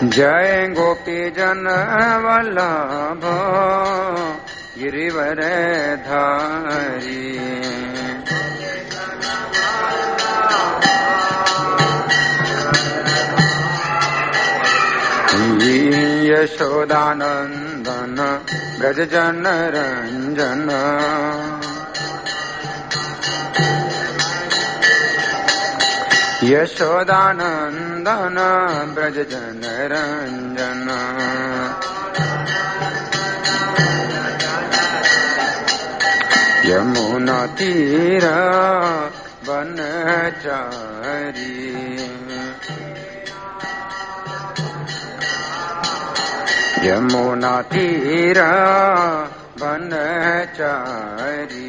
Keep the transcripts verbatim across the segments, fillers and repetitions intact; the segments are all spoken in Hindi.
जय गोपी जन वल्लभ गिरिवर धारी। यशोदानंदन ब्रज जन रंजन। यशोदानंदन ब्रज जन रंजन। यमुना तीर वनचारी। यमुना तीर वनचारी।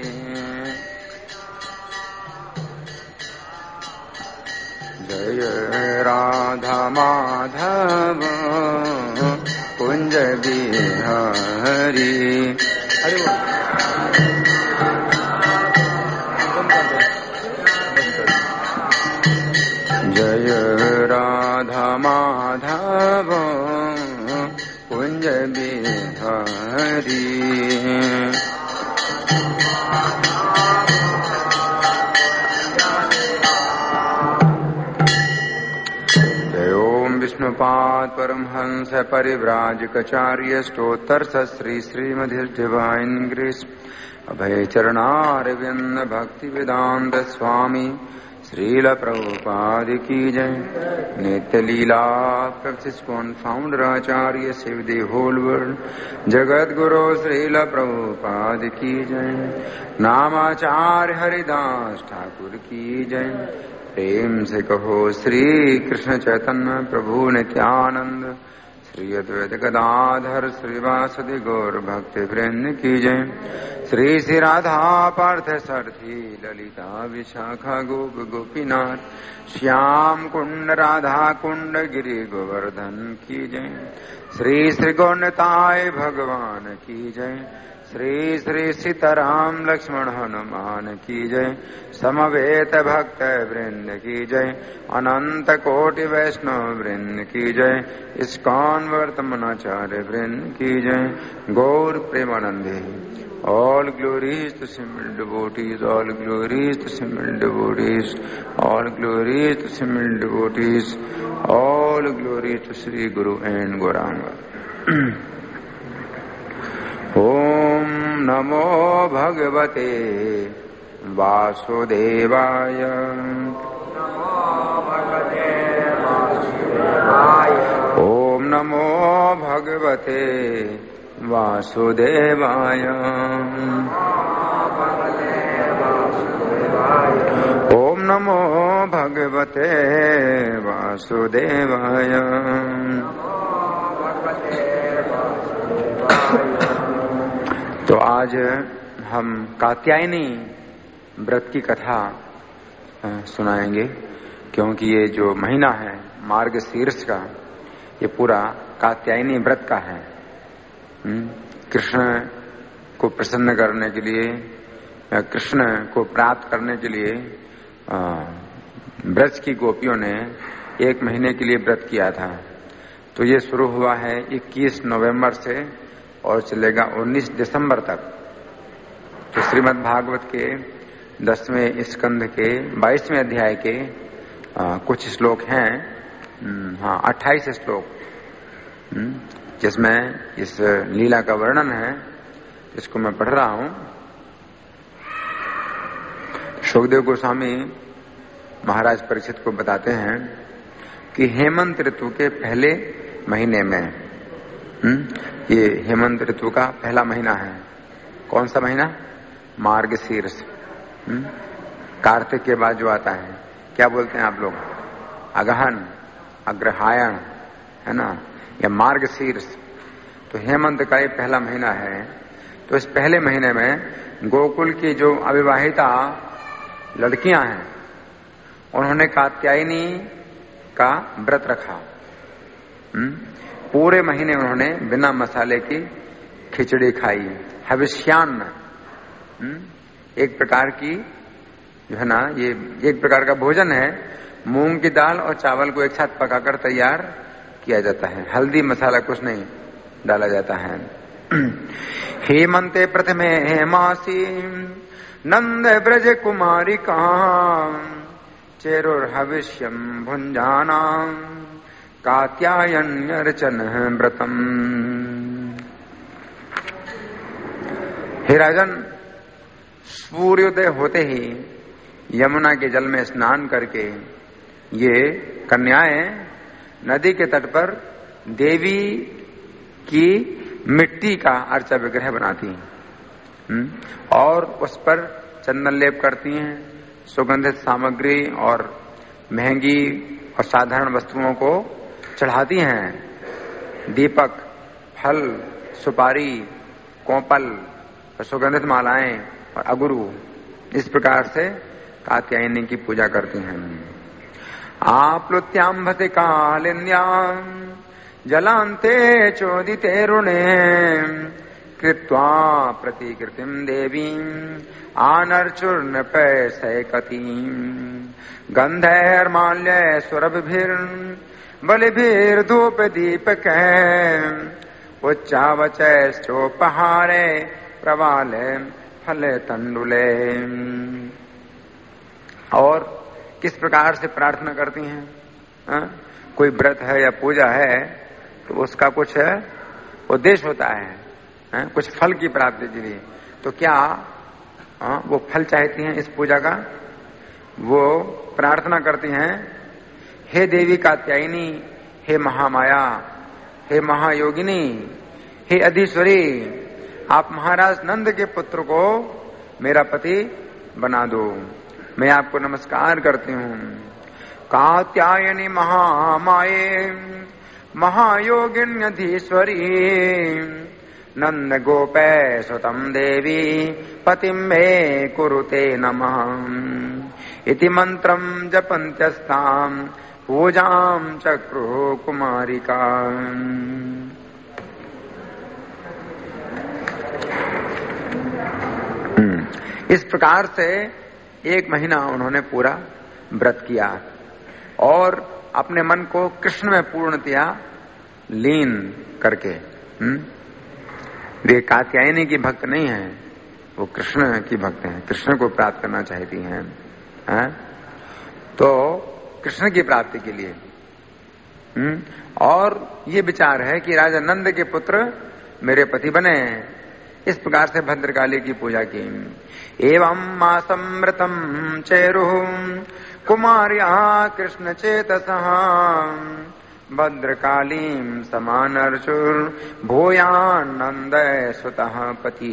जय राधा माधव कुंज बिहारी। जय राधा माधव कुंज बिहारी। विष्णुपाद परमहंस परिव्राजकाचार्य स्तोत्र श्री श्रीमदि डिवाइन ग्रेस अभय चरणारविंद भक्ति वेदांत स्वामी श्रील प्रभुपाद की जय। नित्य लीला प्रैक्टिस फाउंडर आचार्य शिव दी होल वर्ल्ड जगत गुरु श्रील प्रभुपाद की जय। नामाचार्य हरिदास ठाकुर की जय। प्रेम से कहो श्री कृष्ण चैतन्य प्रभु नित्यानंद श्री अद्वैत गदाधर श्रीवासदि गौर भक्ति वृंद की जय। श्री श्री राधा पार्थ सारथी ललिता विशाखा गोप गोपीनाथ श्याम कुंड राधा कुंड गिरि गोवर्धन की जय। श्री श्री गौरताय भगवान की जय। श्री श्री सीताराम लक्ष्मण हनुमान की जय। समवेत भक्त वृंद की जय। अनंत कोटि वैष्णव वृंद की जय। इस्कॉन वर्तमानाचार्य वृंद की जय। गौर प्रेमानंदे all glories to simple devotees, all glories to simple devotees, all glories to simple devotees, all glories to Sri Guru and Gauranga. Om Namo Bhagavate Vasudevaya. Om Namo Bhagavate Vasudevaya. Om Namo Bhagavate Vasudevaya. तो आज हम कात्यायनी व्रत की कथा सुनाएंगे, क्योंकि ये जो महीना है मार्गशीर्ष का, ये पूरा कात्यायनी व्रत का है। कृष्ण को प्रसन्न करने के लिए, कृष्ण को प्राप्त करने के लिए ब्रज की गोपियों ने एक महीने के लिए व्रत किया था। तो ये शुरू हुआ है इक्कीस नवंबर से और चलेगा उन्नीस दिसंबर तक। तो श्रीमद् भागवत के दसवें स्कंध के बाईसवें अध्याय के आ, कुछ श्लोक हैं, हाँ अट्ठाईस श्लोक, जिसमें इस लीला का वर्णन है, इसको मैं पढ़ रहा हूं। शुकदेव गोस्वामी महाराज परीक्षित को बताते हैं कि हेमंत ऋतु के पहले महीने में, ये हेमंत ऋतु का पहला महीना है। कौन सा महीना? मार्गशीर्ष। कार्तिक के बाद जो आता है, क्या बोलते हैं आप लोग? अगहन, अग्रहायण, है ना, या मार्गशीर्ष। तो हेमंत का ये पहला महीना है। तो इस पहले महीने में गोकुल की जो अविवाहिता लड़कियां हैं, उन्होंने कात्यायनी का व्रत रखा। पूरे महीने उन्होंने बिना मसाले की खिचड़ी खाई, हविष्यान्न, एक प्रकार की जो है ना, ये एक प्रकार का भोजन है। मूंग की दाल और चावल को एक साथ पकाकर तैयार किया जाता है, हल्दी मसाला कुछ नहीं डाला जाता है। हेमंते प्रथमे हेमासी नंद ब्रज कुमारी का चेरुर्हविष्यम भुंजाना कात्यायन्यर्चन व्रतम। हे राजन, सूर्योदय होते ही यमुना के जल में स्नान करके ये कन्याएं नदी के तट पर देवी की मिट्टी का अर्चा विग्रह बनाती हैं और उस पर चंदन लेप करती हैं, सुगंधित सामग्री और महंगी और साधारण वस्तुओं को चढ़ाती हैं। दीपक, फल, सुपारी, कोपल, सुगंधित मालाएं और अगुरु, इस प्रकार से कात्यायनी की पूजा करती हैं। आप्लुत्याम्भते कालिन्द्याम् जलान्ते चोदिते रुणे कृत्वा प्रतिकृतिम् देवीम् आनर्चुर्नपैसैकतीम् गन्धैर्माल्य सुरभिर् बलिभिर्धूपदीपकैः उच्चावचैश्चोपहारे प्रवाले फले तंडुले। और किस प्रकार से प्रार्थना करती हैं? आ? कोई व्रत है या पूजा है तो उसका कुछ उद्देश्य होता है, आ? कुछ फल की प्राप्ति के लिए। तो क्या आ? वो फल चाहती हैं इस पूजा का? वो प्रार्थना करती हैं, हे देवी कात्यायनी, हे महामाया, हे महायोगिनी, हे अधीश्वरी, आप महाराज नंद के पुत्र को मेरा पति बना दो, मैं आपको नमस्कार करती हूँ। कात्यायनी महामाये महायोगिन्यधीश्वरी नंद गोपे सुतम देवी पतिम मे कुरुते नमः इति मंत्रम जपन्त्यस्ताम पूजाम चक्रु कुमारिका। इस प्रकार से एक महीना उन्होंने पूरा व्रत किया और अपने मन को कृष्ण में पूर्णतया लीन करके। वे कात्यायनी की भक्त नहीं है, वो कृष्ण की भक्त हैं, कृष्ण को प्राप्त करना चाहती हैं, है? तो कृष्ण की प्राप्ति के लिए हुँ? और ये विचार है कि राजा नंद के पुत्र मेरे पति बने। इस प्रकार से भद्रकाली की पूजा की। एवं मासमृतम चेरु कुमार्या कृष्ण चेतसः भद्रकालीं समानर्चुर भूयानंद सुतः पति।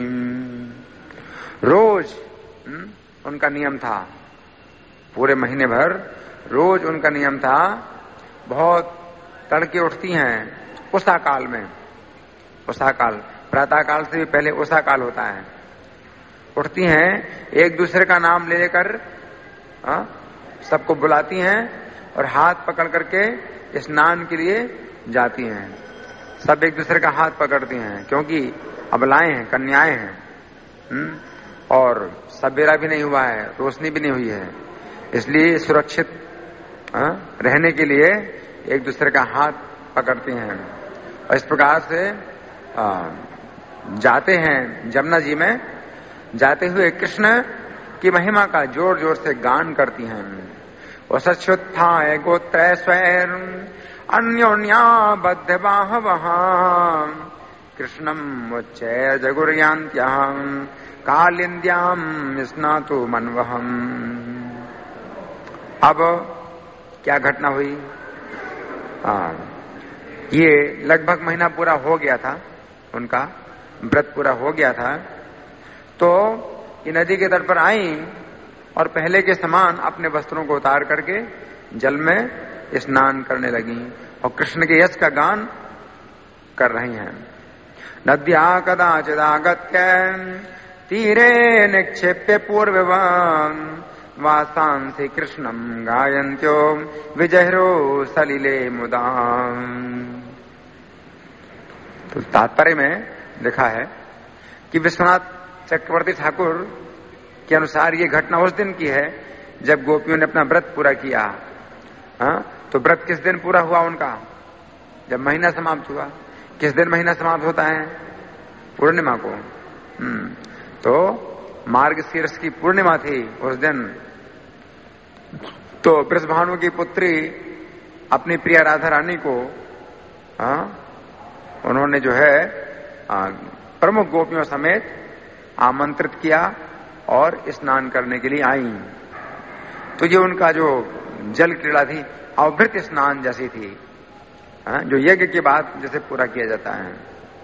रोज हुँ? उनका नियम था, पूरे महीने भर रोज उनका नियम था, बहुत तड़के उठती हैं उषा काल में, उषा काल प्रातः काल से भी पहले उषा काल होता है, उठती हैं, एक दूसरे का नाम ले लेकर सबको बुलाती हैं और हाथ पकड़ करके स्नान के लिए जाती हैं। सब एक दूसरे का हाथ पकड़ती हैं क्योंकि अबलाएं हैं, कन्याएं हैं हुँ? और सवेरा भी नहीं हुआ है, रोशनी भी नहीं हुई है, इसलिए सुरक्षित आ, रहने के लिए एक दूसरे का हाथ पकड़ती हैं। और इस प्रकार से आ, जाते हैं जमुना जी में, जाते हुए कृष्ण की महिमा का जोर जोर से गान करती हैं। वसुत्थाय गोत्र स्वैर अन्योन्या बद्ध बाहवः कृष्णम उच्चैर जगुर्यांत्याम कालिंद्याम स्नातु मनवहम। अब क्या घटना हुई? आ, ये लगभग महीना पूरा हो गया था, उनका व्रत पूरा हो गया था, तो ये नदी के तट पर आई और पहले के समान अपने वस्त्रों को उतार करके जल में स्नान करने लगी और कृष्ण के यश का गान कर रही हैं। नद्या कदाचिदागत्य तीरे निक्षेप्य पूर्ववान् वासांसि कृष्णं गायन्त्यो विजहरो सलिले मुदा। तो तात्पर्य में लिखा है कि विश्वनाथ चक्रवर्ती ठाकुर के अनुसार ये घटना उस दिन की है जब गोपियों ने अपना व्रत पूरा किया। हाँ, तो व्रत किस दिन पूरा हुआ उनका? जब महीना समाप्त हुआ। किस दिन महीना समाप्त होता है? पूर्णिमा को। हम्म तो मार्गशीर्ष की पूर्णिमा थी उस दिन। तो बृषभानु की पुत्री अपनी प्रिय राधा रानी को आ, उन्होंने जो है आ, प्रमुख गोपियों समेत आमंत्रित किया और स्नान करने के लिए आई। तो ये उनका जो जल क्रीड़ा थी अवभृत स्नान जैसी थी, आ, जो यज्ञ के बाद जैसे पूरा किया जाता है।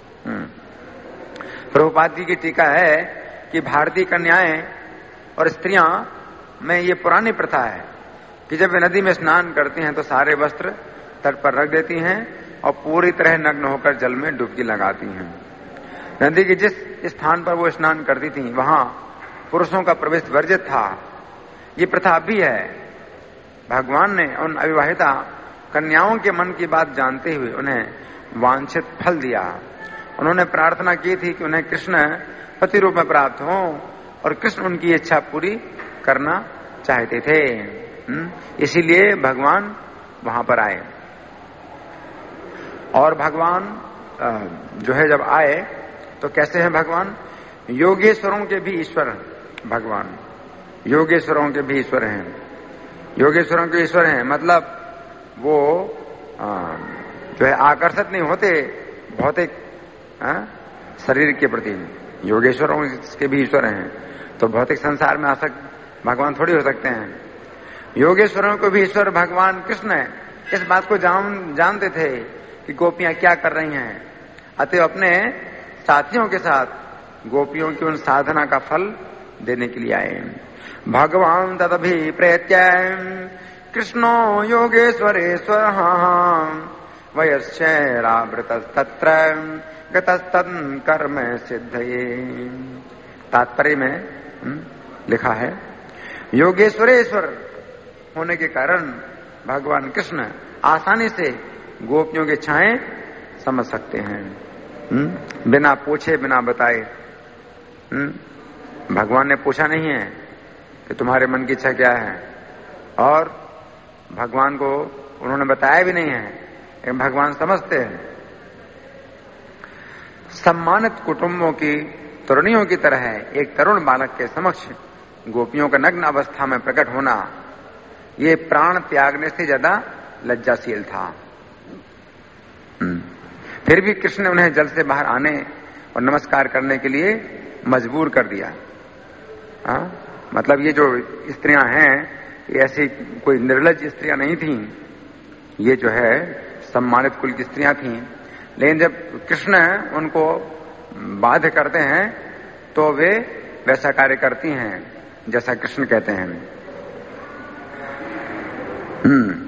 प्रभुपाद जी की टीका है कि भारतीय कन्याएं और स्त्रियां में ये पुरानी प्रथा है कि जब वे नदी में स्नान करती हैं तो सारे वस्त्र तट पर रख देती हैं और पूरी तरह नग्न होकर जल में डुबकी लगाती हैं। नदी के जिस स्थान पर वो स्नान करती थी वहां पुरुषों का प्रवेश वर्जित था। ये प्रथा अभी है। भगवान ने उन अविवाहिता कन्याओं के मन की बात जानते हुए उन्हें वांछित फल दिया। उन्होंने प्रार्थना की थी कि उन्हें कृष्ण पति रूप में प्राप्त हो और कृष्ण उनकी इच्छा पूरी करना चाहते थे। इसीलिए भगवान वहां पर आए। और भगवान जो है जब आए तो कैसे हैं भगवान? योगेश्वरों के भी ईश्वर भगवान, योगेश्वरों के भी ईश्वर हैं। योगेश्वरों के ईश्वर हैं मतलब वो जो है आकर्षित नहीं होते भौतिक शरीर के प्रति। योगेश्वरों के भी ईश्वर हैं तो भौतिक संसार में आसक्त भगवान थोड़ी हो सकते हैं। योगेश्वरों को भी ईश्वर भगवान कृष्ण है। इस बात को जान जानते थे कि गोपियां क्या कर रही हैं, अतः अपने साथियों के साथ गोपियों की उन साधना का फल देने के लिए आए। भगवान तदभि प्रेत्य कृष्णो योगेश्वरेश्वर वयश्चैरावृत तत्र गतस्तन् कर्म सिद्धये। तात्पर्य में लिखा है योगेश्वरेश्वर होने के कारण भगवान कृष्ण आसानी से गोपियों की इच्छाएं समझ सकते हैं, बिना पूछे बिना बताए। भगवान ने पूछा नहीं है कि तुम्हारे मन की इच्छा क्या है, और भगवान को उन्होंने बताया भी नहीं है, लेकिन भगवान समझते हैं। सम्मानित कुटुंबों की तरुणियों की तरह है एक तरुण बालक के समक्ष गोपियों का नग्न अवस्था में प्रकट होना, ये प्राण त्यागने से ज्यादा लज्जाशील था। फिर भी कृष्ण ने उन्हें जल से बाहर आने और नमस्कार करने के लिए मजबूर कर दिया। आ? मतलब ये जो स्त्रियां हैं ये ऐसी कोई निर्लज स्त्रियां नहीं थीं, ये जो है सम्मानित कुल की स्त्रियां थीं। लेकिन जब कृष्ण उनको बाध्य करते हैं तो वे वैसा कार्य करती हैं जैसा कृष्ण कहते हैं। हम्म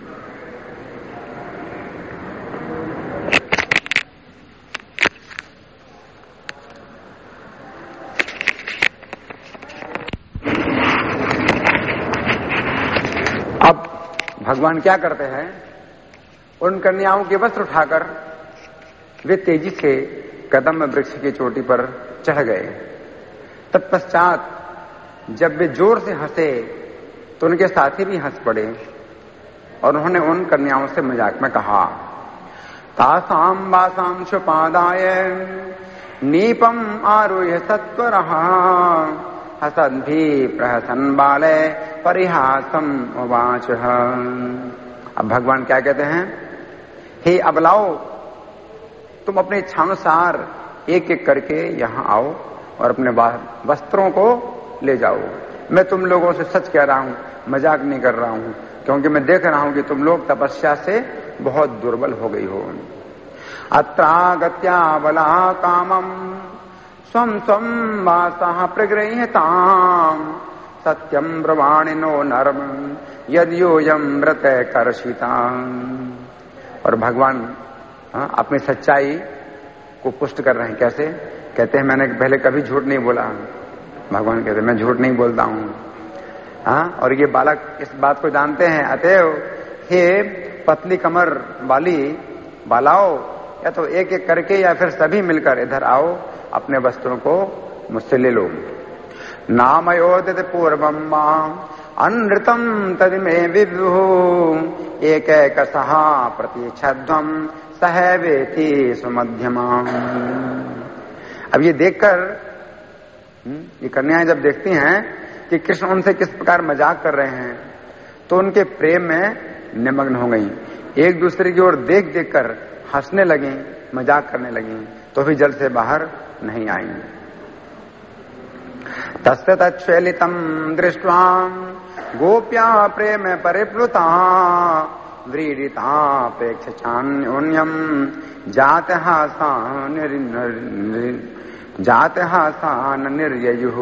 अब भगवान क्या करते हैं, उन कन्याओं के वस्त्र उठाकर वे तेजी से कदम वृक्ष की चोटी पर चढ़ गए। तत्पश्चात जब वे जोर से हंसे तो उनके साथी भी हंस पड़े और उन्होंने उन कन्याओं से मजाक में कहा, तासाम वासाम शुपादाय नीपम आरुह्य सत्वरः हसद्भि प्रहसन बाले परिहासम उवाच। अब भगवान क्या कहते हैं, हे अबलाओ, तुम अपने इच्छानुसार एक एक करके यहां आओ और अपने वस्त्रों को ले जाओ। मैं तुम लोगों से सच कह रहा हूं, मजाक नहीं कर रहा हूं, क्योंकि मैं देख रहा हूं कि तुम लोग तपस्या से बहुत दुर्बल हो गई हो। अत्रागत्या बला कामम स्वम स्वम वासः प्रगृह्यताम सत्यम ब्रवाणिनो नरम यद्योयम मृत कर्षिता। और भगवान हाँ, अपनी सच्चाई को पुष्ट कर रहे हैं। कैसे? कहते हैं मैंने पहले कभी झूठ नहीं बोला। भगवान कहते हैं मैं झूठ नहीं बोलता हूं। हाँ, और ये बालक इस बात को जानते हैं। अतएव हे पतली कमर वाली बालाओ, या तो एक एक करके या फिर सभी मिलकर इधर आओ, अपने वस्त्रों को मुझसे ले लो। नामयोदित पूर्वम माम अनृतम तदिमे विभु एक एक सहा प्रतीक्षध्वम सहवेति सुमध्यमा। अब ये देखकर ये कन्याएं जब देखती हैं कि कृष्ण उनसे किस प्रकार मजाक कर रहे हैं तो उनके प्रेम में निमग्न हो गई। एक दूसरे की ओर देख देख कर हंसने लगी, मजाक करने लगी, तो भी जल से बाहर नहीं आई। तस्य तच्छ्वेलितं दृष्ट्वा गोप्या प्रेम परिप्लुता व्रीडितापेक्षान्योन्यम जात हासान जात हासान निर्ययुः।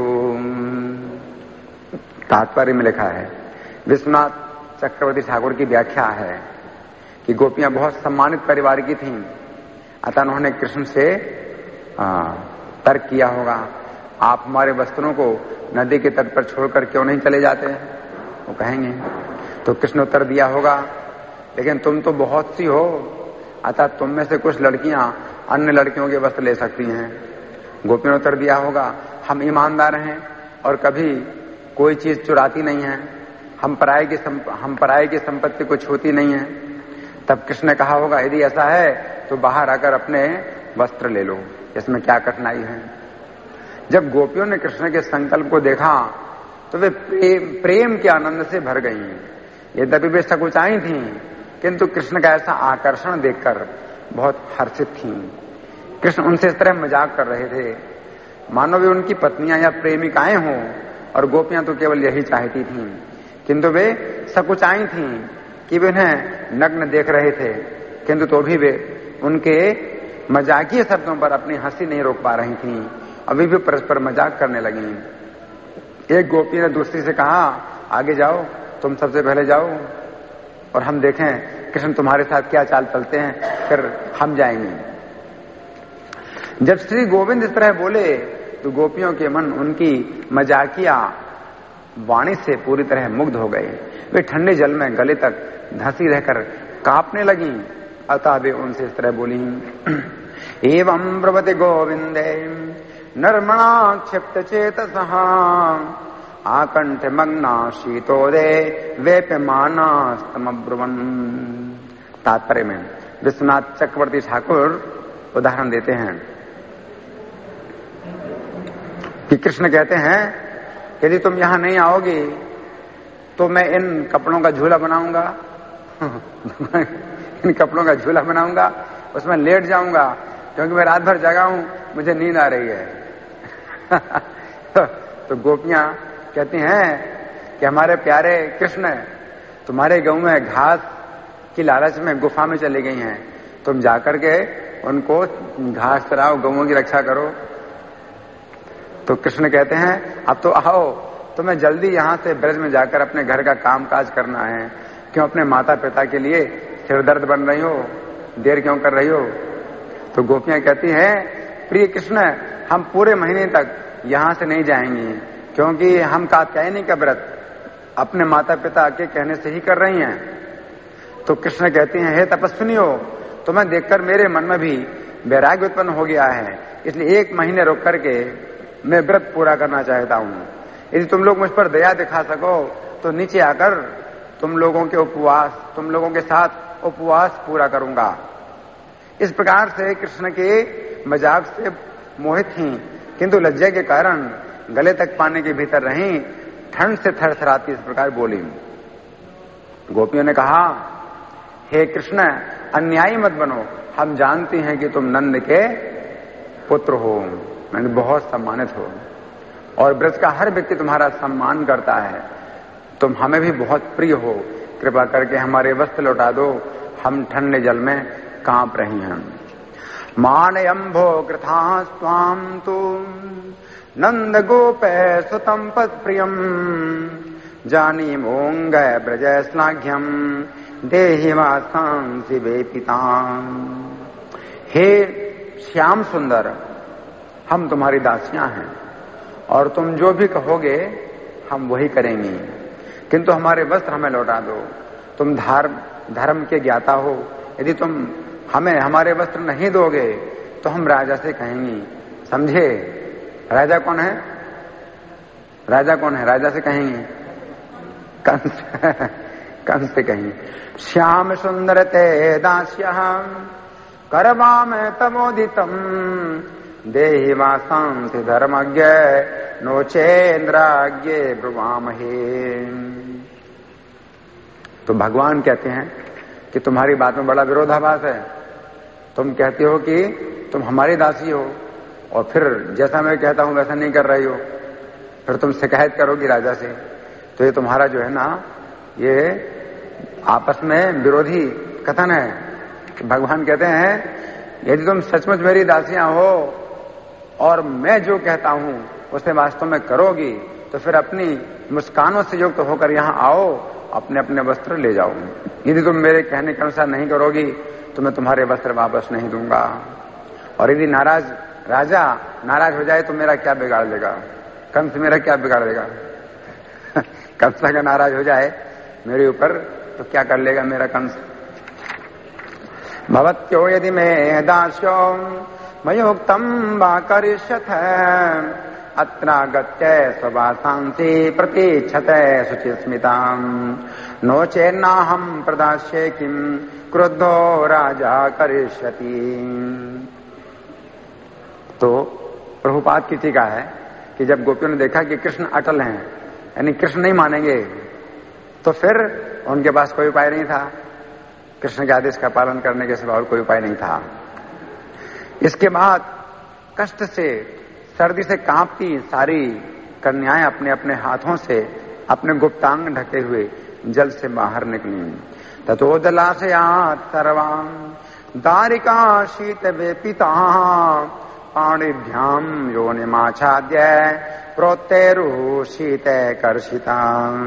तात्पर्य में लिखा है, विश्वनाथ चक्रवर्ती ठाकुर की व्याख्या है कि गोपियां बहुत सम्मानित परिवार की थीं, अतः उन्होंने कृष्ण से तर्क किया होगा, आप हमारे वस्त्रों को नदी के तट पर छोड़कर क्यों नहीं चले जाते हैं, वो कहेंगे। तो कृष्ण उत्तर दिया होगा, लेकिन तुम तो बहुत सी हो, अतः तुम में से कुछ लड़कियां अन्य लड़कियों के वस्त्र ले सकती हैं। गोपियों ने उत्तर दिया होगा, हम ईमानदार हैं और कभी कोई चीज चुराती नहीं है, हम पराये की हम पराये की संपत्ति को छूती नहीं है। तब कृष्ण ने कहा होगा, यदि ऐसा है तो बाहर आकर अपने वस्त्र ले लो, इसमें क्या कठिनाई है। जब गोपियों ने कृष्ण के संकल्प को देखा तो वे प्रेम, प्रेम के आनंद से भर गईं। यद्यपि वे सकुचाई थीं, किंतु कृष्ण का ऐसा आकर्षण देखकर बहुत हर्षित थीं। कृष्ण उनसे इस तरह मजाक कर रहे थे मानो वे उनकी पत्नियां या प्रेमिकाएं हों, और गोपियां तो केवल यही चाहती थीं, किंतु वे सकुचाई थीं कि वे उन्हें नग्न देख रहे थे, किंतु तो भी वे उनके मजाकिये शब्दों पर अपनी हंसी नहीं रोक पा रही थीं, अभी भी परस्पर मजाक करने लगी। एक गोपी ने दूसरी से कहा, आगे जाओ, तुम सबसे पहले जाओ और हम देखें कृष्ण तुम्हारे साथ क्या चाल चलते हैं, फिर हम जाएंगे। जब श्री गोविंद इस तरह बोले तो गोपियों के मन उनकी मजाकिया वाणी से पूरी तरह मुग्ध हो गए। वे ठंडे जल में गले तक धंसी रहकर कांपने लगी, अतः वे उनसे इस तरह बोली, एवं ब्रवति गोविंदे नर्मणा क्षिप्त चेतसः आकंठ मग्ना शीतोदे वेप्यमाना स्तमब्रुवन्। तात्पर्य में विश्वनाथ चक्रवर्ती ठाकुर उदाहरण देते हैं कि कृष्ण कहते हैं, यदि तुम यहां नहीं आओगे तो मैं इन कपड़ों का झूला बनाऊंगा इन कपड़ों का झूला बनाऊंगा, उसमें लेट जाऊंगा, क्योंकि मैं रात भर जगा हूं, मुझे नींद आ रही है तो गोपियां कहती हैं कि हमारे प्यारे कृष्ण तुम्हारे गांव में घास की लालच में गुफा में चली गई हैं, तुम जाकर के उनको घास चराओ, गौओं की रक्षा करो। तो कृष्ण कहते हैं, अब तो आओ, तुम्हें जल्दी यहां से ब्रज में जाकर अपने घर का काम काज करना है, क्यों अपने माता पिता के लिए सिरदर्द बन रही हो, देर क्यों कर रही हो। तो गोपियां कहती हैं, प्रिय कृष्ण, हम पूरे महीने तक यहां से नहीं जाएंगे, क्योंकि हम कात्यायनी का व्रत अपने माता पिता के कहने से ही कर रही हैं। तो कृष्ण कहती हैं, हे तपस्विनियों, तुम्हें देखकर मेरे मन में भी वैराग्य उत्पन्न हो गया है, इसलिए एक महीने रुक करके मैं व्रत पूरा करना चाहता हूं। यदि तुम लोग मुझ पर दया दिखा सको तो नीचे आकर तुम लोगों के उपवास तुम लोगों के साथ उपवास पूरा करूंगा। इस प्रकार से कृष्ण के मजाक से मोहित थी, किंतु लज्जा के कारण गले तक पानी के भीतर रही, ठंड से थरथराती इस प्रकार बोली। गोपियों ने कहा, हे कृष्ण, अन्यायी मत बनो, हम जानती हैं कि तुम नंद के पुत्र हो, मैंने बहुत सम्मानित हो, और ब्रज का हर व्यक्ति तुम्हारा सम्मान करता है, तुम हमें भी बहुत प्रिय हो, कृपा करके हमारे वस्त्र लौटा दो, हम ठंडे जल में कांप रही हैं। मानयंभो कृथा स्वाम तु नंद गोपे सुतम पद प्रियम जानी मोंग ब्रज श्लाघ्यम देहि वासांसि वे पिता। हे श्याम सुंदर, हम तुम्हारी दासियां हैं और तुम जो भी कहोगे हम वही करेंगी, किंतु हमारे वस्त्र हमें लौटा दो। तुम धर्म धर्म के ज्ञाता हो, यदि तुम हमें हमारे वस्त्र नहीं दोगे तो हम राजा से कहेंगी। समझे? राजा कौन है? राजा कौन है? राजा से कहेंगे कंस कंस से कहीं श्याम सुंदर ते दास्यः करवाम तमोदितम देहि वासांसि धर्मज्ञ नोचेन्द्राज्ञे ब्रुवामहे। तो भगवान कहते हैं कि तुम्हारी बात में बड़ा विरोधाभास है। तुम कहते हो कि तुम हमारी दासी हो और फिर जैसा मैं कहता हूं वैसा नहीं कर रही हो, फिर तुम शिकायत करोगी राजा से। तो ये तुम्हारा जो है ना, ये आपस में विरोधी कथन है। कि भगवान कहते हैं यदि तुम सचमुच मेरी दासियां हो और मैं जो कहता हूं उसे वास्तव में करोगी तो फिर अपनी मुस्कानों से युक्त होकर यहां आओ, अपने अपने वस्त्र ले जाओ। यदि तुम मेरे कहने के अनुसार नहीं करोगी तो मैं तुम्हारे वस्त्र वापस नहीं दूंगा। और यदि नाराज राजा नाराज हो जाए तो मेरा क्या बिगाड़ देगा? कंस मेरा क्या बिगाड़ देगा? कंस अगर नाराज हो जाए मेरे ऊपर तो क्या कर लेगा मेरा कंस? भवत्यो यदि में दास्यो मयोक्तम वा करिष्यथ अत्रागत्य स्ववासांसि प्रतीक्षते शुचिस्मिताम् नो चेन्नाहं प्रदास्ये किम क्रुद्धो राजा करिष्यति। तो प्रभुपाद की टीका है कि जब गोपियों ने देखा कि कृष्ण अटल हैं, यानी कृष्ण नहीं मानेंगे, तो फिर उनके पास कोई उपाय नहीं था। कृष्ण के आदेश का पालन करने के सिवा और कोई उपाय नहीं था। इसके बाद कष्ट से, सर्दी से कांपती सारी कन्याएं अपने अपने हाथों से अपने गुप्तांग ढके हुए जल से बाहर निकली। ततोदलाशयात् सर्वां दारिका शीत वेपिता पाणिभ्याम योनिमाच्छाद्य प्रोत्तेरु शीते कर्षिता।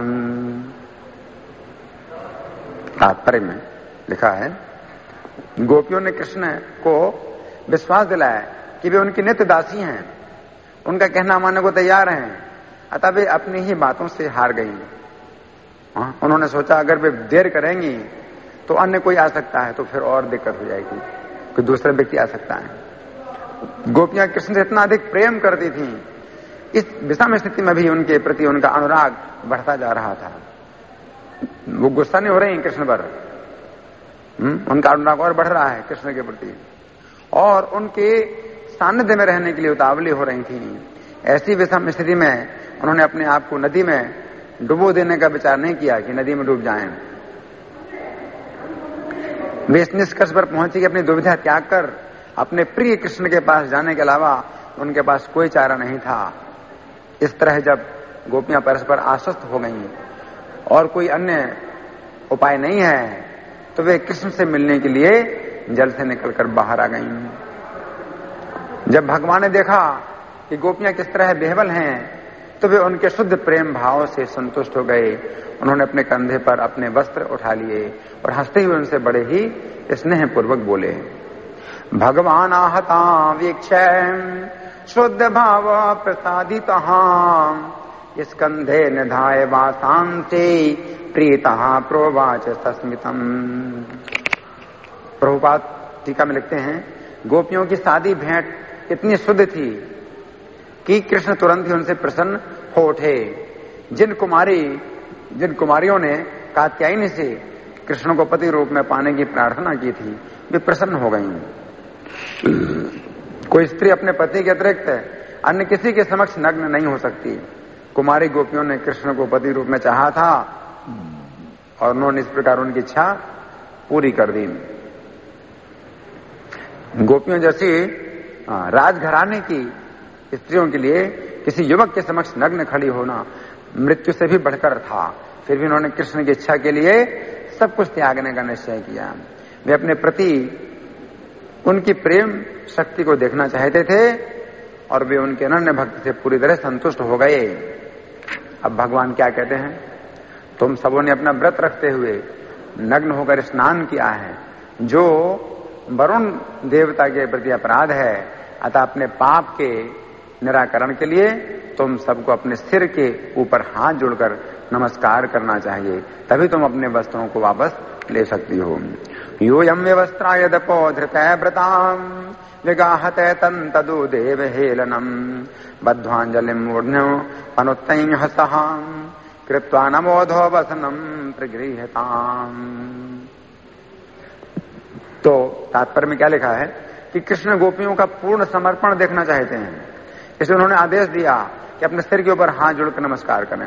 तात्पर्य में लिखा है, गोपियों ने कृष्ण को विश्वास दिलाया कि वे उनकी नित्य दासी हैं, उनका कहना मानने को तैयार हैं, अतः वे अपनी ही बातों से हार गई। हाँ, उन्होंने सोचा अगर वे देर करेंगी तो अन्य कोई आ सकता है, तो फिर और दिक्कत हो जाएगी, कोई दूसरा व्यक्ति आ सकता है। गोपियां कृष्ण से इतना अधिक प्रेम करती थीं, इस विषम स्थिति में भी उनके प्रति उनका अनुराग बढ़ता जा रहा था। वो गुस्सा नहीं हो रही कृष्ण पर, उनका अनुराग और बढ़ रहा है कृष्ण के प्रति, और उनके सानिध्य में रहने के लिए उतावली हो रही थी। ऐसी विषम स्थिति में उन्होंने अपने आप को नदी में डुबो देने का विचार नहीं किया कि नदी में डूब जाएं। वे इस निष्कर्ष पर पहुंचे कि अपनी दुविधा त्याग कर अपने प्रिय कृष्ण के पास जाने के अलावा उनके पास कोई चारा नहीं था। इस तरह जब गोपियां परस्पर आश्वस्त हो गईं और कोई अन्य उपाय नहीं है तो वे कृष्ण से मिलने के लिए जल से निकलकर बाहर आ गईं। जब भगवान ने देखा कि गोपियां किस तरह बेहवल हैं तो वे उनके शुद्ध प्रेम भाव से संतुष्ट हो गए। उन्होंने अपने कंधे पर अपने वस्त्र उठा लिए और हंसते हुए उनसे बड़े ही स्नेह पूर्वक बोले, भगवान आहता वीक्ष शुद्ध भाव प्रसादित स्कंधे निधाय वासांसे प्रीतः प्रोवाच सस्मितम। प्रभुपाद टीका में लिखते हैं, गोपियों की शादी भेंट इतनी शुद्ध थी कि कृष्ण तुरंत ही उनसे प्रसन्न हो उठे। जिन कुमारी जिन कुमारियों ने कात्यायनी से कृष्ण को पति रूप में पाने की प्रार्थना की थी वे प्रसन्न हो गईं। कोई स्त्री अपने पति के अतिरिक्त अन्य किसी के समक्ष नग्न नहीं हो सकती। कुमारी गोपियों ने कृष्ण को पति रूप में चाहा था और उन्होंने इस प्रकार उनकी इच्छा पूरी कर दी। गोपियों जैसी राजघराने की स्त्रियों के लिए किसी युवक के समक्ष नग्न खड़ी होना मृत्यु से भी बढ़कर था। फिर भी उन्होंने कृष्ण की इच्छा के लिए सब कुछ त्यागने का निश्चय किया। वे अपने प्रति उनकी प्रेम शक्ति को देखना चाहते थे और वे उनके अनन्य भक्ति से पूरी तरह संतुष्ट हो गए। अब भगवान क्या कहते हैं, तुम सबों ने अपना व्रत रखते हुए नग्न होकर स्नान किया है, जो वरुण देवता के प्रति अपराध है, अतः अपने पाप के निराकरण के लिए तुम सबको अपने सिर के ऊपर हाथ जोड़कर नमस्कार करना चाहिए, तभी तुम अपने वस्त्रों को वापस ले सकती हो। यूयं व्यवस्त्रा यदपो धृतय व्रताम विगाहते तन तदु देव हेलनम बद्ध्वांजलिम मूर्ध्यो अनुत्तैं हसहां कृत्वा नमोधो वसनम प्रगृह्यताम। तो तात्पर्य में क्या लिखा है कि कृष्ण गोपियों का पूर्ण समर्पण देखना चाहते हैं, इसलिए उन्होंने आदेश दिया कि अपने सिर के ऊपर हाथ जोड़कर नमस्कार करें।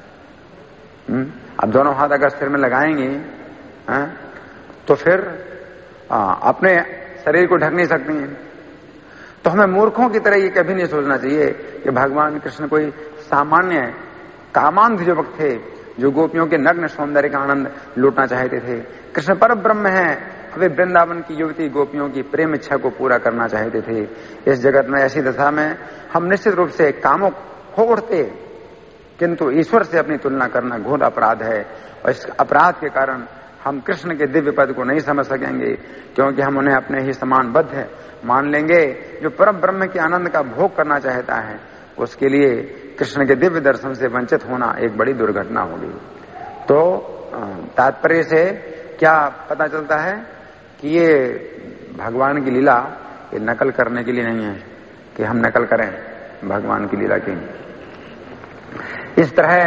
अब दोनों हाथ अगर सिर में लगाएंगे हैं, तो फिर आ, अपने शरीर को ढक नहीं सकती हैं। तो हमें मूर्खों की तरह ये कभी नहीं सोचना चाहिए कि भगवान कृष्ण कोई सामान्य कामांध युवक थे जो गोपियों के नग्न सौंदर्य का आनंद लूटना चाहते थे। कृष्ण पर ब्रह्म है, वे वृंदावन की युवती गोपियों की प्रेम इच्छा को पूरा करना चाहते थे। इस जगत में ऐसी दशा में हम निश्चित रूप से कामों हो उठते, किंतु ईश्वर से अपनी तुलना करना घोर अपराध है, और इस अपराध के कारण हम कृष्ण के दिव्य पद को नहीं समझ सकेंगे, क्योंकि हम उन्हें अपने ही समान बद्ध है मान लेंगे। जो परम ब्रह्म के आनंद का भोग करना चाहता है, उसके लिए कृष्ण के दिव्य दर्शन से वंचित होना एक बड़ी दुर्घटना होगी। तो तात्पर्य से क्या पता चलता है कि ये भगवान की लीला ये नकल करने के लिए नहीं है कि हम नकल करें भगवान की लीला की। इस तरह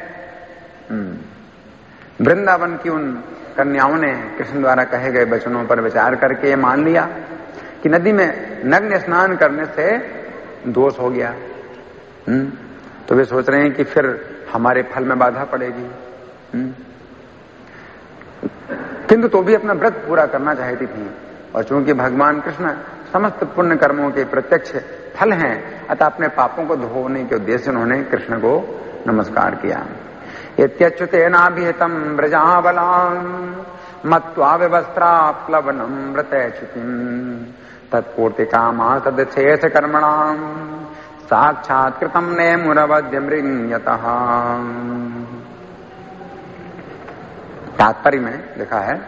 वृंदावन की उन कन्याओं ने कृष्ण द्वारा कहे गए वचनों पर विचार करके ये मान लिया कि नदी में नग्न स्नान करने से दोष हो गया। हम्म तो वे सोच रहे हैं कि फिर हमारे फल में बाधा पड़ेगी। हम्म किंतु तो भी अपना व्रत पूरा करना चाहती थी, और चूंकि भगवान कृष्ण समस्त पुण्य कर्मों के प्रत्यक्ष फल हैं, अतः अपने पापों को धोने के उद्देश्य से उन्होंने कृष्ण को नमस्कार किया। इत्यच्युतेनाभिहितं व्रजावलां मत्वा विवस्त्रा प्लवनं व्रतच्युतिं तत्पूर्तिकामा तदच्छेष कर्मणां साक्षात् कृतं नेमुरवद्यमृण्यतः। तात्पर्य में लिखा है,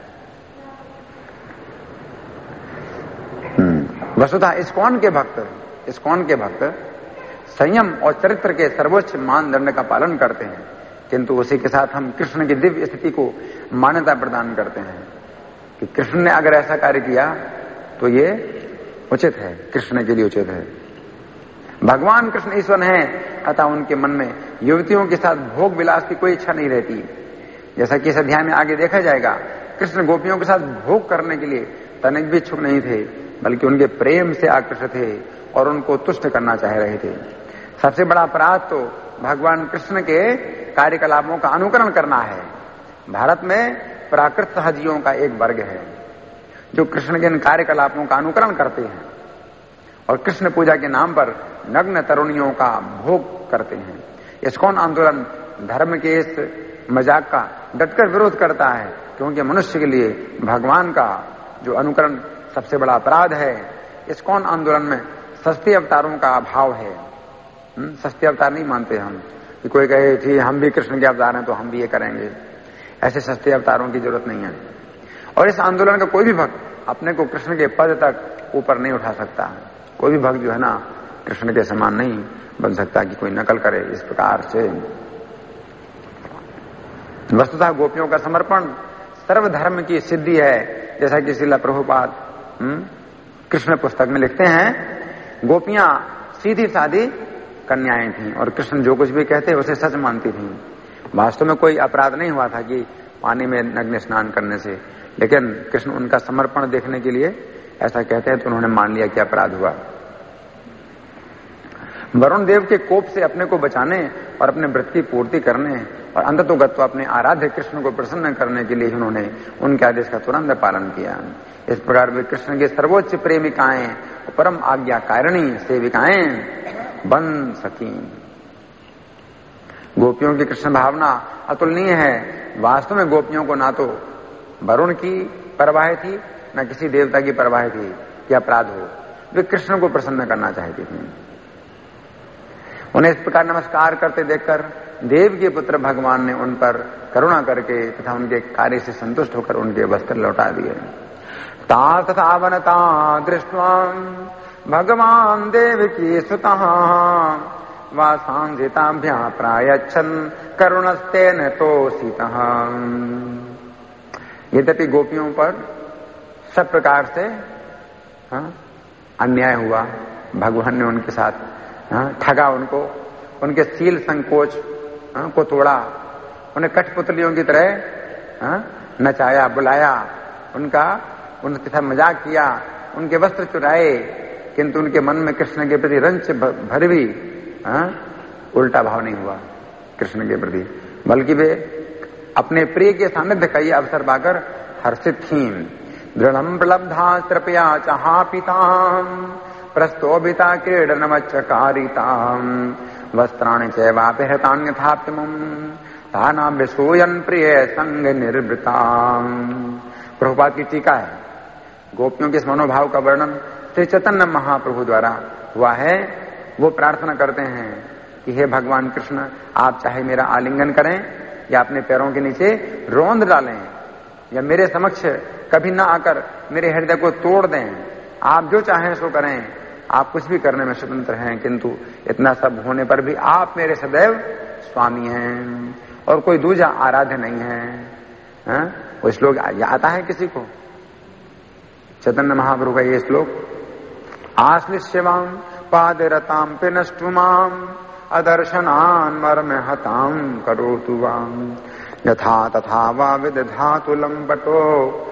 वसुधा इस्कॉन के भक्त इस्कॉन के भक्त संयम और चरित्र के सर्वोच्च मानदंड का पालन करते हैं, किंतु उसी के साथ हम कृष्ण की दिव्य स्थिति को मान्यता प्रदान करते हैं कि कृष्ण ने अगर ऐसा कार्य किया तो ये उचित है, कृष्ण के लिए उचित है। भगवान कृष्ण ईश्वर हैं, अतः उनके मन में युवतियों के साथ भोग विलास की कोई इच्छा नहीं रहती। जैसा कि इस अध्याय में आगे देखा जाएगा, कृष्ण गोपियों के साथ भोग करने के लिए तनिक भी इच्छुक नहीं थे, बल्कि उनके प्रेम से आकर्षित थे और उनको तुष्ट करना चाह रहे थे। सबसे बड़ा अपराध तो भगवान कृष्ण के कार्यकलापों का अनुकरण करना है। भारत में प्राकृत सहजियों का एक वर्ग है जो कृष्ण के इन कार्यकलापों का अनुकरण करते हैं और कृष्ण पूजा के नाम पर नग्न तरुणियों का भोग करते हैं। इस्कॉन आंदोलन धर्म के इस मजाक का डटकर विरोध करता है, क्योंकि मनुष्य के लिए भगवान का जो अनुकरण सबसे बड़ा अपराध है। इस्कॉन आंदोलन में सस्ते अवतारों का अभाव है। सस्ते अवतार नहीं मानते हम कि कोई कहे कि हम भी कृष्ण के अवतार हैं तो हम भी ये करेंगे। ऐसे सस्ते अवतारों की जरूरत नहीं है। और इस आंदोलन का कोई भी भक्त अपने को कृष्ण के पद तक ऊपर नहीं उठा सकता। कोई भी भक्त जो है ना कृष्ण के समान नहीं बन सकता कि कोई नकल करे इस प्रकार से। वस्तुतः गोपियों का समर्पण सर्वधर्म की सिद्धि है, जैसा कि श्रील प्रभुपाद कृष्ण पुस्तक में लिखते हैं। गोपियां सीधी सादी कन्याएं थीं और कृष्ण जो कुछ भी कहते उसे सच मानती थीं। वास्तव में कोई अपराध नहीं हुआ था कि पानी में नग्न स्नान करने से, लेकिन कृष्ण उनका समर्पण देखने के लिए ऐसा कहते हैं तो उन्होंने मान लिया कि अपराध हुआ। वरुण देव के कोप से अपने को बचाने और अपने व्रत की पूर्ति करने और अंततोगत्वा अपने आराध्य कृष्ण को प्रसन्न करने के लिए उन्होंने उनके आदेश का तुरंत पालन किया। इस प्रकार वे कृष्ण के सर्वोच्च प्रेमिकाएं और परम आज्ञाकारिणी सेविकाएं बन सकी। गोपियों की कृष्ण भावना अतुलनीय है। वास्तव में गोपियों को ना तो वरुण की परवाह थी न किसी देवता की परवाह थी कि अपराध हो। वे कृष्ण को प्रसन्न करना चाहती थी। उन्हें इस प्रकार नमस्कार करते देखकर देव के पुत्र भगवान ने उन पर करुणा करके तथा उनके कार्य से संतुष्ट होकर उनके वस्त्र लौटा दिए। ता तथा वनता दृष्ट्वा भगवान देव की सुतः वासांजिताभ्या प्रायच्छन् करुणस्तेन तोषितः। यद्यपि गोपियों पर सब प्रकार से हाँ, अन्याय हुआ, भगवान ने उनके साथ हाँ, ठगा उनको, उनके सील संकोच हाँ, को तोड़ा, उन्हें कठपुतलियों की तरह हाँ, नचाया, बुलाया, उनका उनके साथ मजाक किया, उनके वस्त्र चुराए, किंतु उनके मन में कृष्ण के प्रति रंच भर भी हाँ, उल्टा भाव नहीं हुआ कृष्ण के प्रति, बल्कि वे अपने प्रिय के सानिध्य का ये अवसर पाकर हर्षित थीं। दृढ़ं प्रलब्धा तृपया चहापिताम् प्रस्तोभिता क्रीडनमच्चकारिताम् वस्त्राणि चैवापहृतान्यथाप्यमुम् तानाभ्य सूयन् प्रिय संग निर्वृताम्। प्रभुपाद की टीका है, गोपियों के इस मनोभाव का वर्णन श्री चैतन्य महाप्रभु द्वारा हुआ है। वो प्रार्थना करते हैं कि हे भगवान कृष्ण, आप चाहे मेरा आलिंगन करें या अपने पैरों के नीचे रौंद डालें या मेरे समक्ष कभी ना आकर मेरे हृदय को तोड़ दें, आप जो चाहें सो करें, आप कुछ भी करने में स्वतंत्र हैं, किंतु इतना सब होने पर भी आप मेरे सदैव स्वामी हैं और कोई दूजा आराध्य नहीं है। हाँ? वो श्लोक आता है किसी को? चैतन्य महाप्रभु का ये श्लोक, आश्लिष्यवाम पादरताम पे नष्टुमाम अदर्शनान् मर्म हताम करोतु वाम यथा तथा वा विदधातु लंपटो